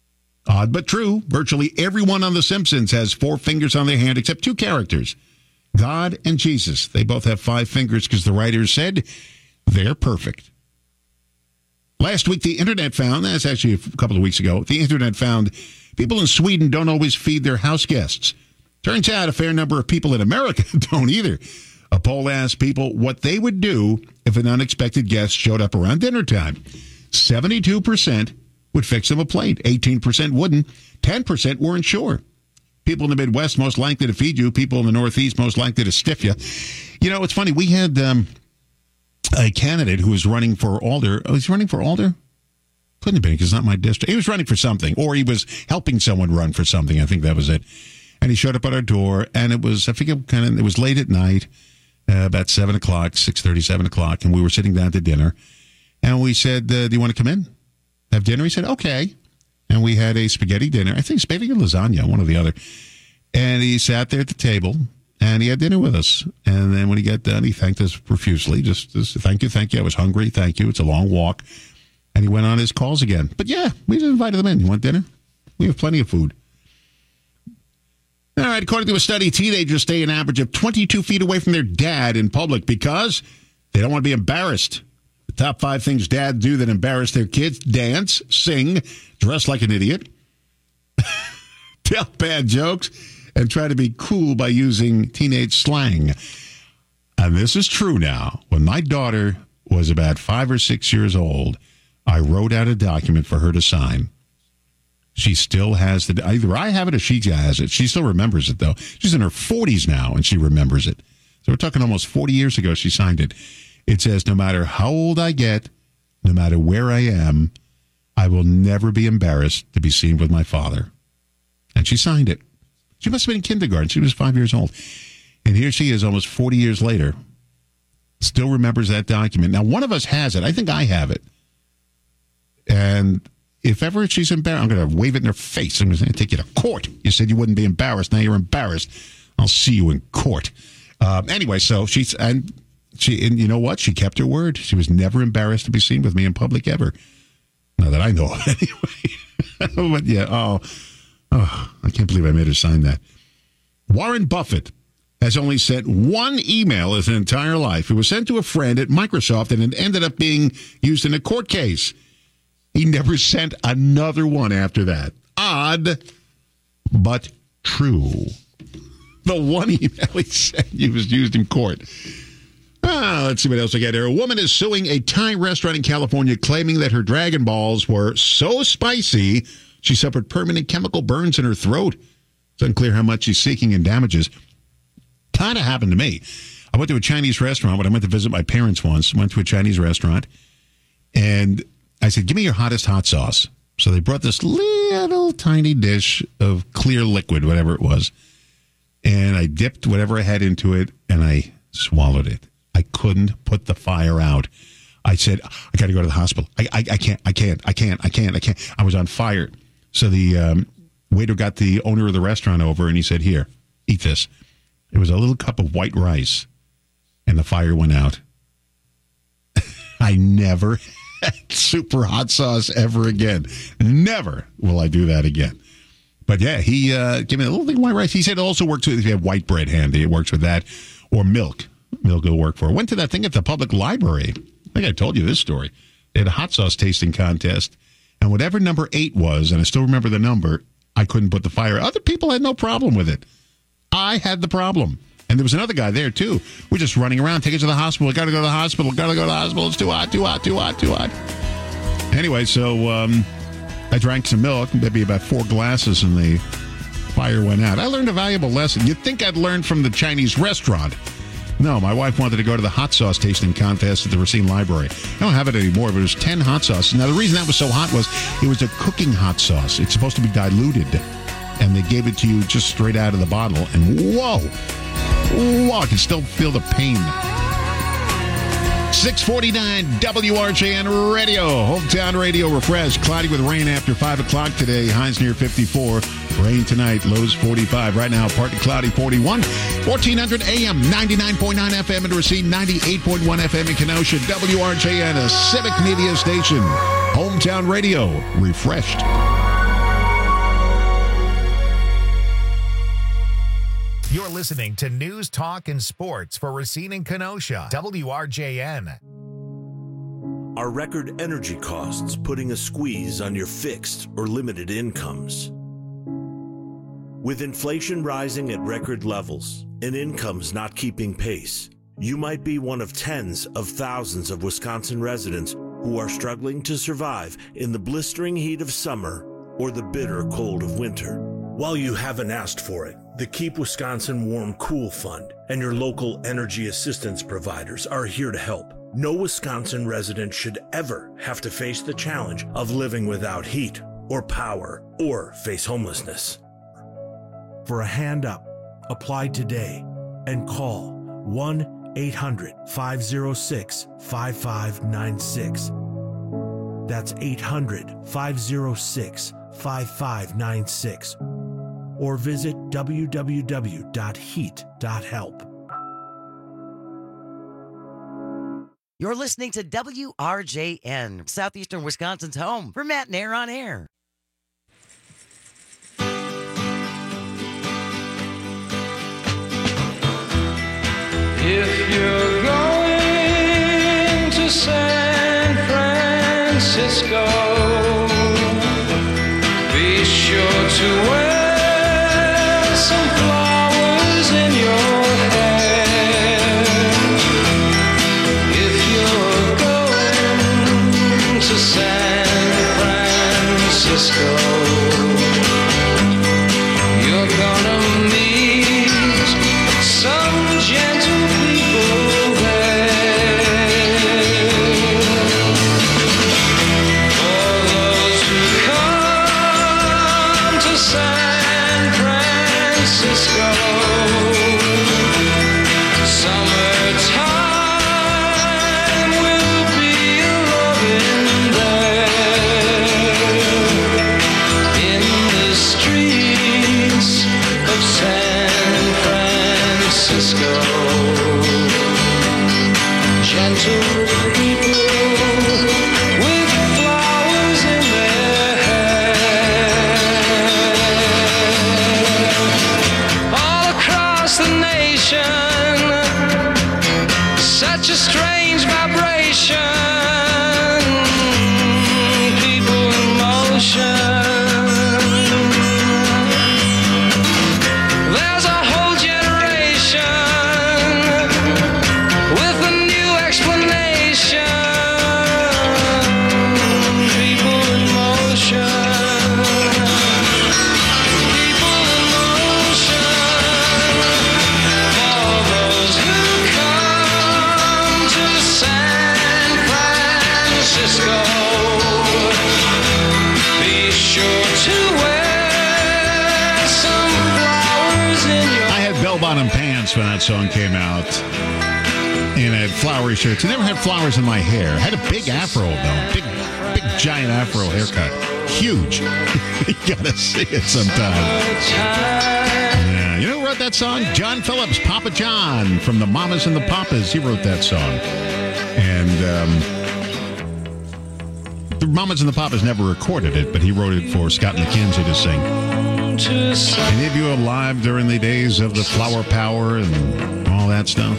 Odd but true, virtually everyone on The Simpsons has four fingers on their hand except two characters, God and Jesus. They both have five fingers because the writers said they're perfect. Last week, the internet found, that's actually a couple of weeks ago, the internet found people in Sweden don't always feed their house guests. Turns out a fair number of people in America don't either. A poll asked people what they would do if an unexpected guest showed up around dinner time. seventy-two percent would fix them a plate. eighteen percent wouldn't. ten percent weren't sure. People in the Midwest most likely to feed you. People in the Northeast most likely to stiff you. You know, it's funny. We had um, a candidate who was running for Alder. Oh, he's running for Alder? Couldn't have been because it's not my district. He was running for something, or he was helping someone run for something. I think that was it. And he showed up at our door, and it was, I forget, kind of, it was late at night, uh, about seven o'clock, six thirty, seven o'clock, and we were sitting down to dinner. And we said, uh, do you want to come in? Have dinner? He said, okay. And we had a spaghetti dinner. I think spaghetti or lasagna, one or the other. And he sat there at the table, and he had dinner with us. And then when he got done, he thanked us profusely. Just, just thank you, thank you. I was hungry, thank you. It's a long walk. And he went on his calls again. But yeah, we just invited them in. You want dinner? We have plenty of food. All right, according to a study, teenagers stay an average of twenty-two feet away from their dad in public because they don't want to be embarrassed. The top five things dads do that embarrass their kids: dance, sing, dress like an idiot, tell bad jokes, and try to be cool by using teenage slang. And this is true now. When my daughter was about five or six years old, I wrote out a document for her to sign. She still has the, either I have it or she has it. She still remembers it, though. She's in her forties now, and she remembers it. So we're talking almost forty years ago she signed it. It says, no matter how old I get, no matter where I am, I will never be embarrassed to be seen with my father. And she signed it. She must have been in kindergarten. She was five years old. And here she is almost forty years later, still remembers that document. Now, one of us has it. I think I have it. And if ever she's embarrassed, I'm going to wave it in her face. I'm going to take you to court. You said you wouldn't be embarrassed. Now you're embarrassed. I'll see you in court. Um, anyway, so she's, and she, and you know what? She kept her word. She was never embarrassed to be seen with me in public ever. Not that I know of, anyway. But yeah, oh, oh, I can't believe I made her sign that. Warren Buffett has only sent one email his entire life. It was sent to a friend at Microsoft, and it ended up being used in a court case. He never sent another one after that. Odd, but true. The one email he sent he was used in court. Ah, let's see what else I got here. A woman is suing a Thai restaurant in California claiming that her Dragon Balls were so spicy she suffered permanent chemical burns in her throat. It's unclear how much she's seeking in damages. Kind of happened to me. I went to a Chinese restaurant when I went to visit my parents once. Went to a Chinese restaurant, and I said, give me your hottest hot sauce. So they brought this little tiny dish of clear liquid, whatever it was. And I dipped whatever I had into it, and I swallowed it. I couldn't put the fire out. I said, I got to go to the hospital. I, I, I can't, I can't, I can't, I can't, I can't. I was on fire. So the um, waiter got the owner of the restaurant over, and he said, here, eat this. It was a little cup of white rice, and the fire went out. I never super hot sauce ever again. Never will I do that again. But yeah, he uh, gave me a little thing of white rice. He said it also works with, if you have white bread handy, it works with that. Or milk. Milk will work for it. Went to that thing at the public library. I think I told you this story. They had a hot sauce tasting contest. And whatever number eight was, and I still remember the number, I couldn't put the fire. Other people had no problem with it. I had the problem. And there was another guy there, too. We're just running around, take it to the hospital. Got to go to the hospital. Got to go to the hospital. It's too hot, too hot, too hot, too hot. Anyway, so um, I drank some milk, maybe about four glasses, and the fire went out. I learned a valuable lesson. You'd think I'd learned from the Chinese restaurant. No, my wife wanted to go to the hot sauce tasting contest at the Racine Library. I don't have it anymore, but it was ten hot sauces. Now, the reason that was so hot was it was a cooking hot sauce. It's supposed to be diluted, and they gave it to you just straight out of the bottle, and whoa. Whoa, I can still feel the pain. six forty-nine W R J N Radio. Hometown Radio refresh. Cloudy with rain after five o'clock today. Highs near fifty-four. Rain tonight. Lows forty-five. Right now, partly cloudy, forty-one. fourteen hundred A M, ninety-nine point nine F M in Racine, ninety-eight point one F M in Kenosha. W R J N, a civic media station. Hometown Radio refreshed. You're listening to News, Talk, and Sports for Racine and Kenosha. W R J N. Are record energy costs putting a squeeze on your fixed or limited incomes? With inflation rising at record levels and incomes not keeping pace, you might be one of tens of thousands of Wisconsin residents who are struggling to survive in the blistering heat of summer or the bitter cold of winter. While you haven't asked for it, the Keep Wisconsin Warm Cool Fund and your local energy assistance providers are here to help. No Wisconsin resident should ever have to face the challenge of living without heat or power or face homelessness. For a hand up, apply today and call one eight hundred, five oh six, five five nine six. That's eight hundred, five oh six, five five nine six. Or visit w w w dot heat dot help. You're listening to W R J N, Southeastern Wisconsin's home for Matt Nair on Air. If you're going to San Francisco, be sure to wear some flowers in your hair. If you're going to San Francisco, you're gonna meet some gentle people there. For those who come to San Francisco, summertime will be loving there. In the streets of San Francisco, gentle people with flowers in their hair. All across the nation, such a strange vibration. People in motion. There's a whole generation with a new explanation. People in motion. People in motion. For those who come to San Francisco, be sure to wear some flowers in your I had bell-bottom pants when that song came out. And I had flowery shirts. I never had flowers in my hair. I had a big afro, though. Big, big, giant afro haircut. Huge. You gotta see it sometime. Yeah, you know who wrote that song? John Phillips, Papa John from the Mamas and the Papas. He wrote that song. And um, the Mamas and the Papas never recorded it, but he wrote it for Scott McKenzie to sing. Any of you alive during the days of the flower power and all that stuff?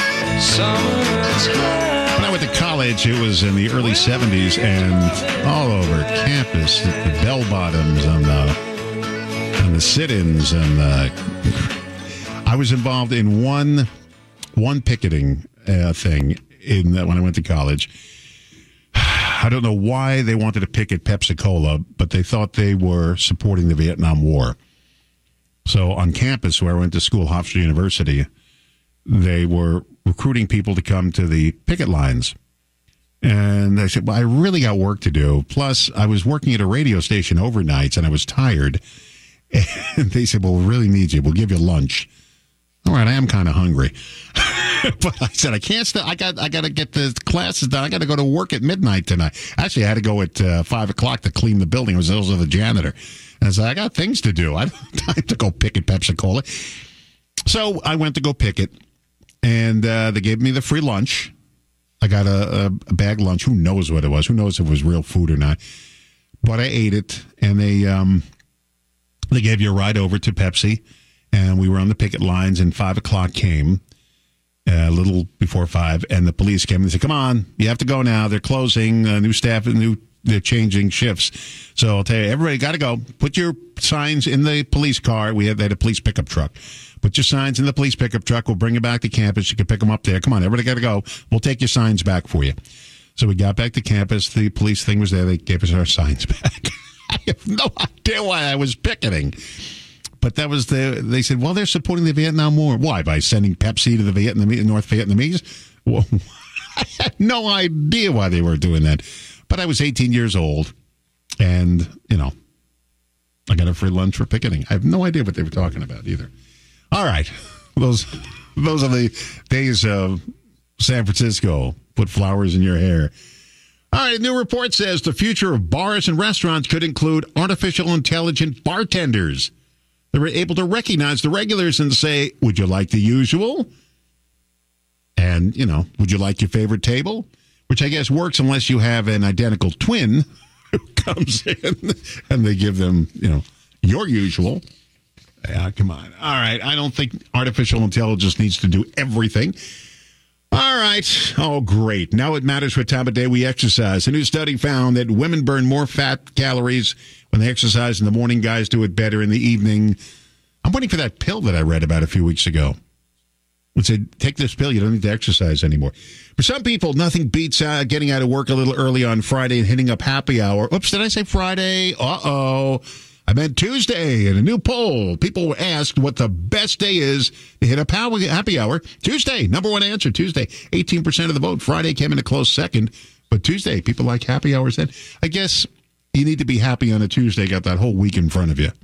When I went to college, it was in the early seventies, and all over campus, the, the bell-bottoms and the, and the sit-ins, and the, I was involved in one one picketing uh, thing in the, when I went to college. I don't know why they wanted to picket Pepsi-Cola, but they thought they were supporting the Vietnam War. So on campus where I went to school, Hofstra University, they were recruiting people to come to the picket lines. And I said, well, I really got work to do. Plus, I was working at a radio station overnights, and I was tired. And they said, well, we really need you. We'll give you lunch. All right, I am kind of hungry. But I said, I can't stay. I got I got to get the classes done. I got to go to work at midnight tonight. Actually, I had to go at uh, five o'clock to clean the building. I was also the janitor. And I said, I got things to do. I don't have time to go picket Pepsi-Cola. So I went to go picket, and uh, they gave me the free lunch. I got a, a, a bag lunch. Who knows what it was? Who knows if it was real food or not? But I ate it, and they um, they gave you a ride over to Pepsi. and we were on the picket lines, and five o'clock came, uh, a little before five, and the police came and they said, come on, you have to go now. They're closing, uh, new staff, new they're changing shifts. So I'll tell you, everybody got to go. Put your signs in the police car. We had, they had a police pickup truck. Put your signs in the police pickup truck. We'll bring you back to campus. You can pick them up there. Come on, everybody got to go. We'll take your signs back for you. So we got back to campus. The police thing was there. They gave us our signs back. I have no idea why I was picketing. But that was the, they said, well, they're supporting the Vietnam War. Why? By sending Pepsi to the Vietnamese, North Vietnamese? Well, I had no idea why they were doing that. But I was eighteen years old, and, you know, I got a free lunch for picketing. I have no idea what they were talking about either. All right. Those, those are the days of San Francisco. Put flowers in your hair. All right, a new report says the future of bars and restaurants could include artificial intelligent bartenders. They're able to recognize the regulars and say, would you like the usual? And, you know, would you like your favorite table? Which I guess works unless you have an identical twin who comes in and they give them, you know, your usual. Yeah, come on. All right, I don't think artificial intelligence needs to do everything. All right. Oh, great. Now it matters what time of day we exercise. A new study found that women burn more fat calories when they exercise in the morning. Guys do it better in the evening. I'm waiting for that pill that I read about a few weeks ago. It said, take this pill. You don't need to exercise anymore. For some people, nothing beats uh, getting out of work a little early on Friday and hitting up happy hour. Oops, did I say Friday? Uh-oh. I meant Tuesday. In a new poll, people were asked what the best day is to hit up happy hour. Tuesday, number one answer, Tuesday. eighteen percent of the vote. Friday came in a close second. But Tuesday, people like happy hours then. I guess you need to be happy on a Tuesday. Got that whole week in front of you.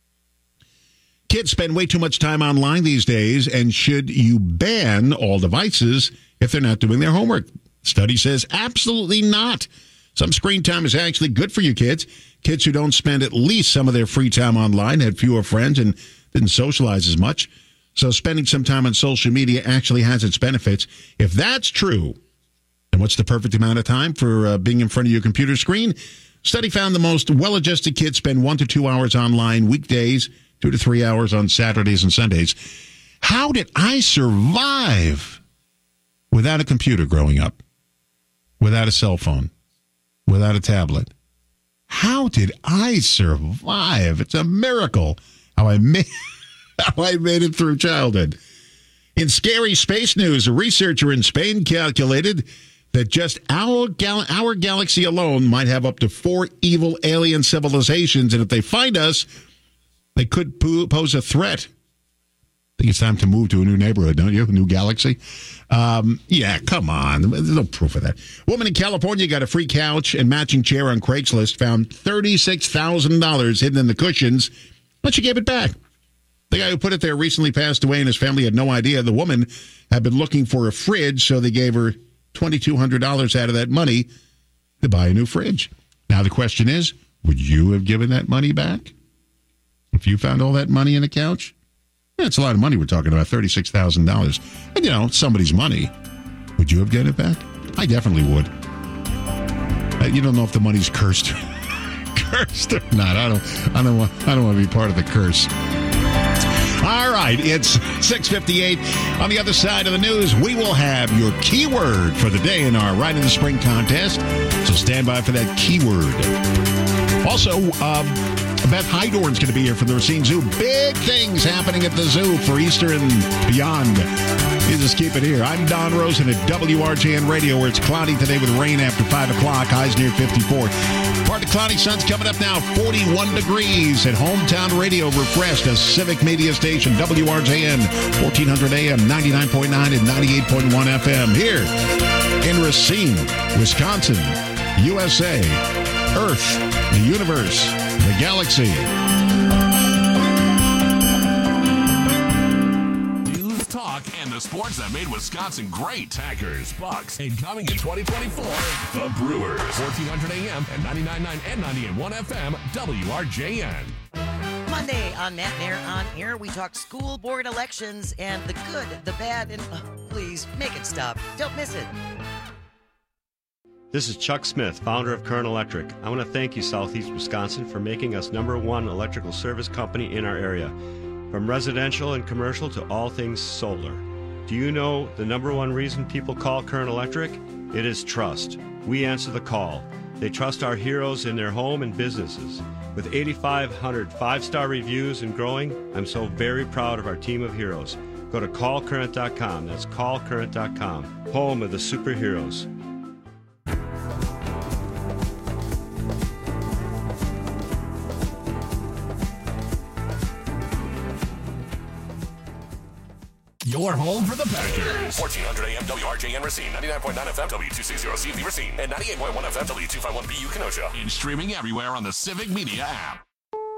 Kids spend way too much time online these days, and should you ban all devices if they're not doing their homework? Study says absolutely not. Some screen time is actually good for you kids. Kids who don't spend at least some of their free time online had fewer friends and didn't socialize as much. So spending some time on social media actually has its benefits. If that's true, then what's the perfect amount of time for uh, being in front of your computer screen? Study found the most well-adjusted kids spend one to two hours online weekdays, two to three hours on Saturdays and Sundays. How did I survive without a computer growing up? Without a cell phone? Without a tablet? How did I survive? It's a miracle how I made, how I made it through childhood. In scary space news, a researcher in Spain calculated that just our, gal- our galaxy alone might have up to four evil alien civilizations, and if they find us, they could po- pose a threat. I think it's time to move to a new neighborhood, don't you? A new galaxy? Um, yeah, come on. There's no proof of that. Woman in California got a free couch and matching chair on Craigslist, found thirty-six thousand dollars hidden in the cushions, but she gave it back. The guy who put it there recently passed away, and his family had no idea. The woman had been looking for a fridge, so they gave her twenty-two hundred dollars out of that money to buy a new fridge. Now the question is, would you have given that money back if you found all that money in a couch? Yeah, it's a lot of money we're talking about, thirty-six thousand dollars. And, you know, somebody's money. Would you have gotten it back? I definitely would. Uh, you don't know if the money's cursed, cursed or not. I don't, I don't want, I don't want to be part of the curse. All right, it's six fifty-eight. On the other side of the news, we will have your keyword for the day in our Ride in the Spring contest. So stand by for that keyword. Also, um, Beth Hydorn's going to be here from the Racine Zoo. Big things happening at the zoo for Easter and beyond. You just keep it here. I'm Don Rosen at W R J N Radio, where it's cloudy today with rain after five o'clock. Highs near fifty-four. Part of cloudy sun's coming up now. forty-one degrees at Hometown Radio. Refreshed, a civic media station. W R J N, fourteen hundred A M, ninety-nine point nine and ninety-eight point one F M. Here in Racine, Wisconsin, U S A, Earth, the universe, the galaxy. News, talk, and the sports that made Wisconsin great. Packers, Bucks, and coming in twenty twenty-four, the Brewers. fourteen hundred A M and ninety-nine point nine and ninety-eight point one F M, W R J N. Monday on Matt and Aaron on Air, we talk school board elections and the good, the bad, and oh, please make it stop. Don't miss it. This is Chuck Smith, founder of Current Electric. I want to thank you, Southeast Wisconsin, for making us number one electrical service company in our area. From residential and commercial to all things solar. Do you know the number one reason people call Current Electric? It is trust. We answer the call. They trust our heroes in their home and businesses. With eighty-five hundred five-star reviews and growing, I'm so very proud of our team of heroes. Go to call current dot com. That's call current dot com. Home of the superheroes. Your home for the Packers. fourteen hundred A M W R J N Racine, ninety-nine point nine F M W two sixty C V Racine, and ninety-eight point one F M W two fifty-one B U Kenosha. And streaming everywhere on the Civic Media app.